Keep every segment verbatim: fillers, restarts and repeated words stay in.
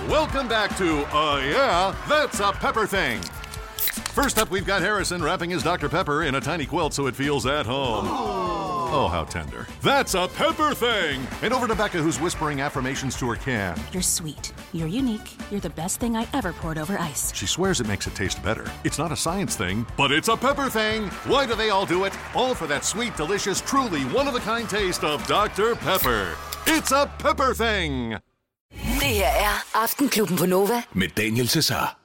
Welcome back to, uh, yeah, that's a pepper thing. First up, we've got Harrison wrapping his Doctor Pepper in a tiny quilt so it feels at home. Oh, how tender. That's a pepper thing! And over to Becca, who's whispering affirmations to her can. You're sweet. You're unique. You're the best thing I ever poured over ice. She swears it makes it taste better. It's not a science thing, but it's a pepper thing! Why do they all do it? All for that sweet, delicious, truly one-of-a-kind taste of Doctor Pepper. It's a pepper thing! Det her er Aftenklubben på Nova. Med Daniel Cesar.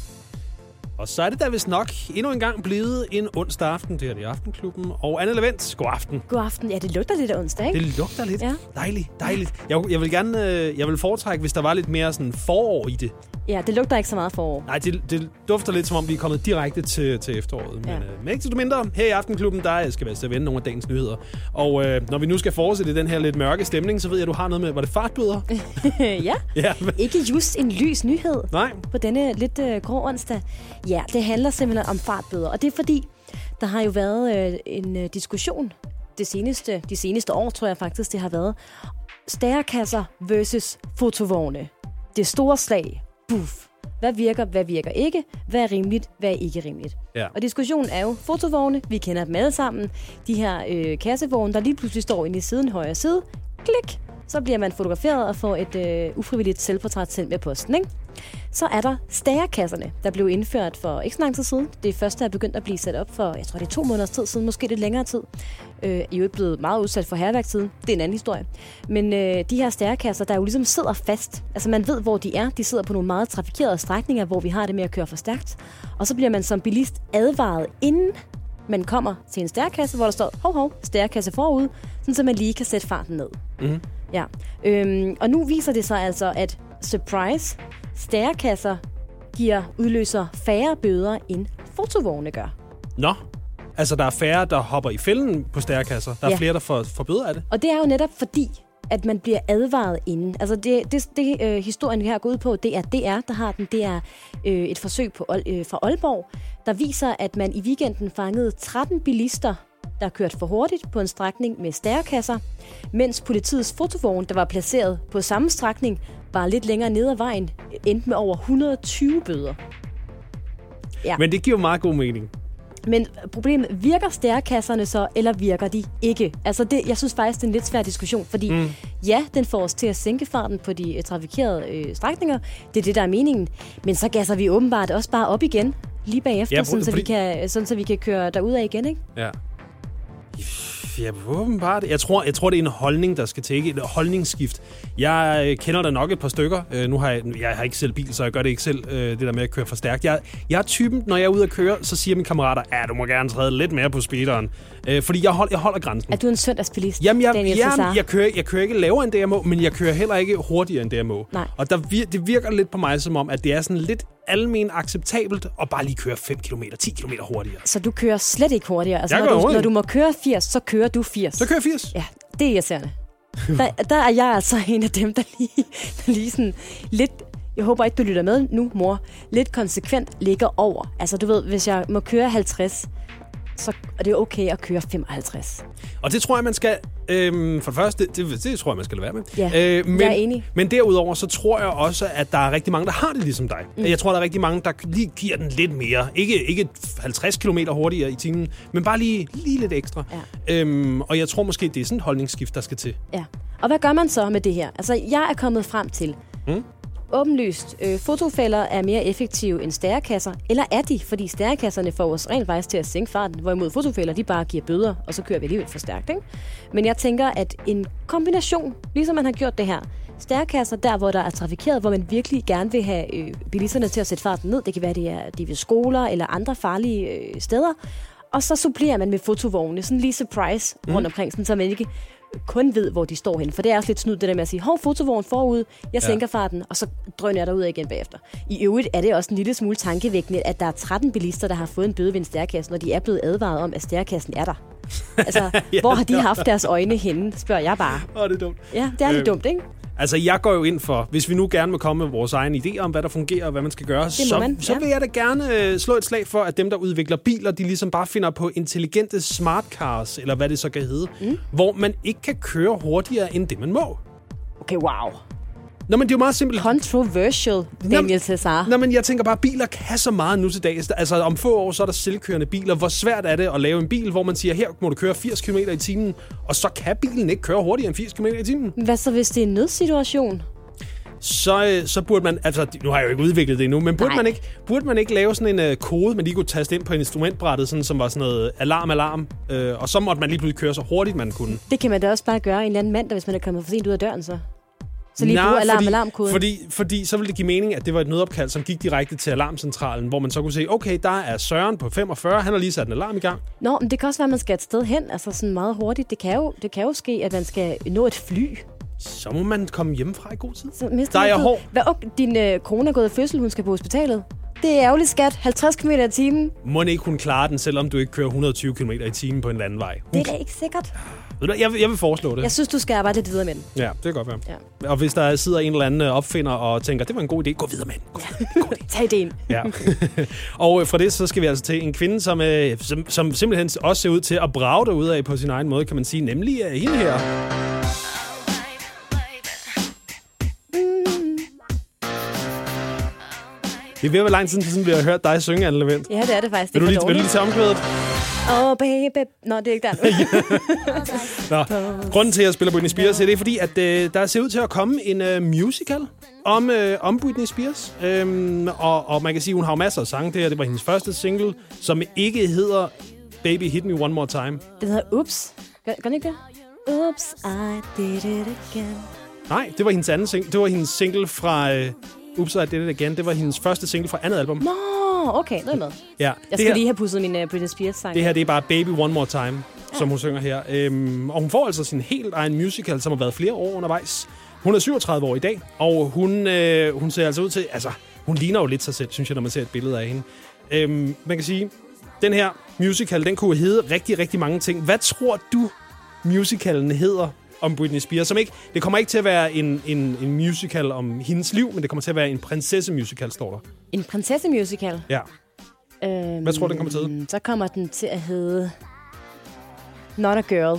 Og så er det da vist nok endnu en gang blevet en onsdag aften. Det er det i Aftenklubben. Og Anne Levent, god aften. God aften. Ja, det lugter lidt af onsdag, ikke? Det lugter lidt. Ja. Dejligt, dejligt. Jeg, jeg vil gerne jeg vil foretrække, hvis der var lidt mere sådan forår i det. Ja, det lugter ikke så meget forår. Nej, det, det dufter lidt, som om vi er kommet direkte til, til efteråret. Ja. Men, øh, men ikke desto mindre, her i Aftenklubben, der skal vi altså vende nogle af dagens nyheder. Og øh, når vi nu skal fortsætte den her lidt mørke stemning, så ved jeg, at du har noget med, var det fartbøder? ja. ja. Ikke just en lys nyhed. Nej. På denne lidt øh, grå onsdag. Ja, det handler simpelthen om fartbøder. Og det er fordi, der har jo været øh, en øh, diskussion det seneste, de seneste år, tror jeg faktisk, det har været. Stærekasser versus fotovogne. Det store slag. Buff. Hvad virker, hvad virker ikke? Hvad er rimeligt, hvad er ikke rimeligt? Ja. Og diskussionen er jo fotovogne. Vi kender dem alle sammen. De her øh, kassevogne, der lige pludselig står inde i siden højre side. Klik! Så bliver man fotograferet og får et øh, ufrivilligt selvportræt sendt med posten, ikke? Så er der stærekasserne, der blev indført for ikke så lang tid siden. Det første er begyndt at blive sat op for, jeg tror det er to måneders tid siden, måske lidt længere tid. Øh, I er jo blevet meget udsat for hærværkstiden. Det er en anden historie. Men øh, de her stærekasser, der jo ligesom sidder fast. Altså man ved, hvor de er. De sidder på nogle meget trafikerede strækninger, hvor vi har det med at køre for stærkt. Og så bliver man som bilist advaret, inden man kommer til en stærekasse, hvor der står, hov, hov, stærekasse forud, sådan så man lige kan sætte farten ned. Mm-hmm. Ja. Øhm, og nu viser det sig altså, at surprise, stærekasser giver udløser færre bøder, end fotovogne gør. Nå, altså der er færre, der hopper i fælden på stærekasser. Der er ja. flere, der får, får bøder af det. Og det er jo netop fordi, at man bliver advaret inden. Altså det, det, det øh, historien, vi har gået ud på, det er D R, der har den. Det er øh, et forsøg på, øh, fra Aalborg, der viser, at man i weekenden fangede tretten bilister, der kørte for hurtigt på en strækning med stærekasser, mens politiets fotovogn, der var placeret på samme strækning, bare lidt længere ned ad vejen, endte med over et hundrede og tyve bøder. Ja. Men det giver meget god mening. Men problemet, virker stærekasserne så, eller virker de ikke? Altså det, jeg synes faktisk, det er en lidt svær diskussion, fordi mm. ja, den får os til at sænke farten på de uh, trafikerede øh, strækninger. Det er det, der er meningen. Men så gasser vi åbenbart også bare op igen, lige bagefter, ja, sådan, så vi kan, sådan så vi kan køre derudad igen, ikke? Ja. Ja, åbenbart. Jeg tror, jeg tror, det er en holdning, der skal til. Ikke et holdningsskift. Jeg kender der nok et par stykker. Uh, nu har jeg, jeg har ikke selv bil, så jeg gør det ikke selv, uh, det der med at køre for stærkt. Jeg, jeg er typen, når jeg er ude at køre, så siger mine kammerater, ja, du må gerne træde lidt mere på speederen. Uh, fordi jeg, hold, jeg holder grænsen. Er du en søndagsbilist, Jamen, jeg, Daniel jamen, Cesar? jeg, kører, jeg kører ikke lavere end det, jeg må, men jeg kører heller ikke hurtigere end det, jeg må. Nej. Og der, det virker lidt på mig som om, at det er sådan lidt almen acceptabelt at bare lige køre fem kilometer, ti kilometer hurtigere. Så du kører slet ikke hurtigere? Altså, jeg når, du, hurtigt. når du må køre firs, så kører du firs? Så kører jeg firs. Ja, det er irriterende. der, der er jeg altså en af dem, der lige, der lige sådan lidt... Jeg håber ikke, du lytter med nu, mor. Lidt konsekvent ligger over. Altså, du ved, hvis jeg må køre halvtreds, så er det okay at køre femoghalvtreds. Og det tror jeg, man skal... Øhm, for det første, det, det, det tror jeg, man skal lade være med. Ja, øh, men, jeg er enig. Men derudover, så tror jeg også, at der er rigtig mange, der har det ligesom dig. Mm. Jeg tror, der er rigtig mange, der lige giver den lidt mere. Ikke, ikke halvtreds kilometer hurtigere i timen, men bare lige, lige lidt ekstra. Ja. Øhm, og jeg tror måske, det er sådan et holdningsskift, der skal til. Ja. Og hvad gør man så med det her? Altså, jeg er kommet frem til... Mm. Åbenlyst, øh, fotofælder er mere effektive end stærekasser, eller er de? Fordi stærekasserne får os rent faktisk til at sænke farten, hvorimod fotofælder, de bare giver bøder, og så kører vi alligevel for stærkt, ikke? Men jeg tænker, at en kombination, ligesom man har gjort det her, stærekasser der, hvor der er trafikeret, hvor man virkelig gerne vil have øh, bilisterne til at sætte farten ned, det kan være, det er de ved skoler eller andre farlige øh, steder, og så supplerer man med fotovogne, sådan lige surprise mm. rundt omkring, sådan, så man ikke kun ved, hvor de står henne. For det er også lidt snyd, det der med at sige, hov, fotovogn forud, jeg sænker ja. farten, og så drøner jeg derud igen bagefter. I øvrigt er det også en lille smule tankevækkende, at der er tretten bilister, der har fået en bøde ved en stærkasse, når de er blevet advaret om, at stærkassen er der. Altså, ja, hvor har de haft deres øjne henne, spørger jeg bare. Åh, det er dumt. Ja, det er lidt øh, dumt, ikke? Altså, jeg går jo ind for, hvis vi nu gerne vil komme med vores egen idéer om, hvad der fungerer og hvad man skal gøre, så, man, så ja. vil jeg da gerne slå et slag for, at dem, der udvikler biler, de ligesom bare finder på intelligente smart cars, eller hvad det så kan hedde, mm. hvor man ikke kan køre hurtigere end det, man må. Okay, wow. Nå, men det er jo meget simpelt. Controversial, Daniel Cesar. Nå, men jeg tænker bare, biler kan så meget nu til dags. Altså, om få år, så er der selvkørende biler. Hvor svært er det at lave en bil, hvor man siger, her må du køre firs kilometer i timen, og så kan bilen ikke køre hurtigere end firs kilometer i timen? Hvad så, hvis det er en nødsituation? Så, så burde man, altså nu har jeg jo ikke udviklet det endnu, men burde, man ikke, burde man ikke lave sådan en uh, kode, man lige kunne taste ind på instrumentbrættet, sådan, som var sådan noget alarm, alarm, øh, og så måtte man lige pludselig køre så hurtigt, man kunne. Det kan man da også bare gøre en eller anden mandag, hvis man er kommet for sent ud af døren, så. Så lige bruge alarm, fordi, alarmkoden. Fordi, fordi så ville det give mening, at det var et nødopkald, som gik direkte til alarmcentralen, hvor man så kunne se, okay, der er Søren på femogfyrre, han har lige sat en alarm i gang. Nå, men det kan også være, at man skal et sted hen, altså sådan meget hurtigt. Det kan jo, det kan jo ske, at man skal nå et fly. Så må man komme hjemmefra i god tid. Så der er jeg hård. Hvad, okay, din øh, kone er gået i fødsel, hun skal på hospitalet. Det er ærgerligt, skat. halvtreds kilometer i timen. Må ikke hun klare den, selvom du ikke kører et hundrede og tyve kilometer i timen på en anden vej? Hun... Det er da ikke sikkert. Ved du, jeg, vil, jeg vil foreslå det. Jeg synes, du skal arbejde lidt videre med den. Ja, det kan godt være. Ja. Og hvis der sidder en eller anden opfinder og tænker, det var en god idé, gå videre med den. Gå videre. Ja. Tag idéen. Ja. Og fra det, så skal vi altså til en kvinde, som, øh, som, som simpelthen også ser ud til at brage derudad af på sin egen måde, kan man sige, nemlig uh, hende her. Det er ved at være lang tid siden, vi har hørt dig synge, Anne Levent. Ja, det er det faktisk. Vil du lige, vil du lige tage omkvædet? Åh, oh, baby. Nå, det er ikke der. Nå, grunden til, at jeg spiller Britney Spears, det er fordi, at øh, der ser ud til at komme en øh, musical om, øh, om Britney Spears. Øhm, og, og man kan sige, at hun har jo masser af sange. Det her, det var hendes første single, som ikke hedder Baby Hit Me One More Time. Den hedder Oops. Gør, gør den ikke det? Oops, I did it again. Nej, det var hendes anden single. Det var hendes single fra... Øh, Oops, I Did It Again. Det var hendes første single fra andet album. Nå, okay, noget med. Ja, jeg skal her, lige have pudset min uh, Britney Spears-sang. Det her, det er bare Baby One More Time, ja. Som hun synger her. Øhm, og hun får altså sin helt egen musical, som har været flere år undervejs. Hun er syvogtredive år i dag, og hun, øh, hun ser altså ud til... Altså, hun ligner jo lidt sig selv, synes jeg, når man ser et billede af hende. Øhm, man kan sige, den her musical, den kunne hedde rigtig, rigtig mange ting. Hvad tror du, musicalen hedder om Britney Spears? Som ikke, det kommer ikke til at være en, en, en musical om hendes liv, men det kommer til at være en prinsesse-musical, står der. En prinsesse-musical? Ja. Øhm, Hvad tror du, den kommer til at hedde? Så kommer den til at hedde Not a Girl.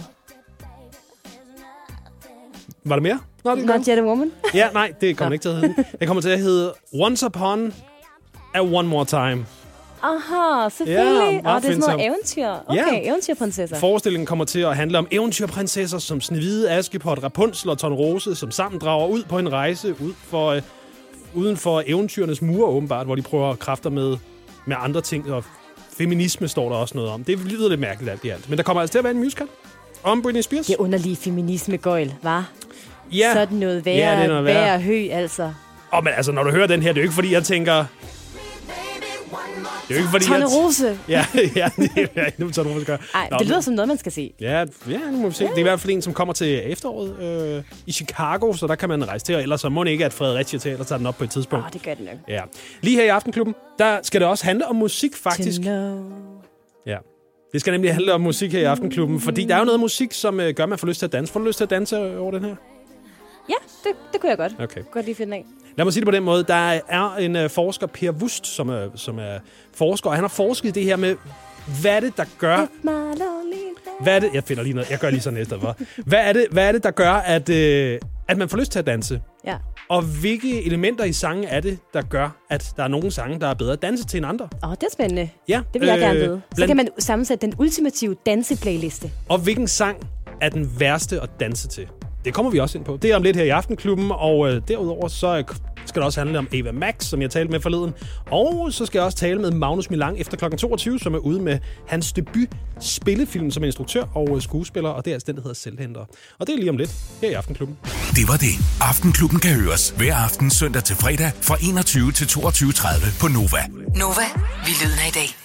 Var der mere? Not, Not Yet a Woman? Ja, nej, det kommer ikke til at hedde. Det kommer til at hedde Once Upon a One More Time. Aha, selvfølgelig. Ja, og det er sådan noget eventyr. Okay, ja. Eventyrprinsesser. Forestillingen kommer til at handle om eventyrprinsesser som Snehvide, Askepot, Rapunzel og Tornerose, som sammen drager ud på en rejse ud for, øh, uden for eventyrenes mure, åbenbart, hvor de prøver at kræfter med, med andre ting. Og feminisme står der også noget om. Det lyder lidt mærkeligt alt i alt. Men der kommer altså til at være en musical om Britney Spears. Det er underlige feminisme-gøjl, hva'? Ja. Sådan noget værre, ja, noget værre hø, altså. Åh, oh, men altså, når du hører den her, det er jo ikke fordi, jeg tænker... Det er jo ikke fordi, Tornerose. At... Ja, ja, det er ikke nu Tornerose gør. Ej, det lyder som noget, man skal se. Ja, ja, nu må vi se. Ja. Det er i hvert fald en, som kommer til efteråret øh, i Chicago, så der kan man rejse til. Ellers så må det ikke, at Fredericia Teater tager den op på et tidspunkt. Åh, oh, det gør den nok. Ja. Lige her i Aftenklubben, der skal det også handle om musik, faktisk. Ja. Det skal nemlig handle om musik her i Aftenklubben, fordi der er jo noget musik, som øh, gør, at man får lyst til at danse. Får du lyst til at danse over den her? Ja, det, det kunne jeg godt. Okay. Godt lige finde af. Lad mig sige det på den måde. Der er en uh, forsker, Per Wust, som er, som er forsker, og han har forsket i det her med, hvad er det, der gør... Hvad er det? Jeg finder lige noget. Jeg gør lige sådan næste. Hvad er det, hvad er det der gør, at, øh, at man får lyst til at danse? Ja. Og hvilke elementer i sangen er det, der gør, at der er nogle sange, der er bedre at danse til end andre? Åh, oh, det er spændende. Ja. Det vil jeg øh, gerne vide. Så blandt... kan man sammensætte den ultimative danseplayliste. Og hvilken sang er den værste at danse til? Det kommer vi også ind på. Det er om lidt her i Aftenklubben, og øh, derudover så skal det også handle om Ava Max, som jeg talte med forleden. Og så skal jeg også tale med Magnus Milang efter klokken toogtyve, som er ude med hans debut spillefilm som instruktør og skuespiller, og det er altså den, der hedder Selvhenter. Og det er lige om lidt her i Aftenklubben. Det var det. Aftenklubben kan høres hver aften søndag til fredag fra enogtyve til toogtyve tredive på Nova. Nova, vi lyder i dag.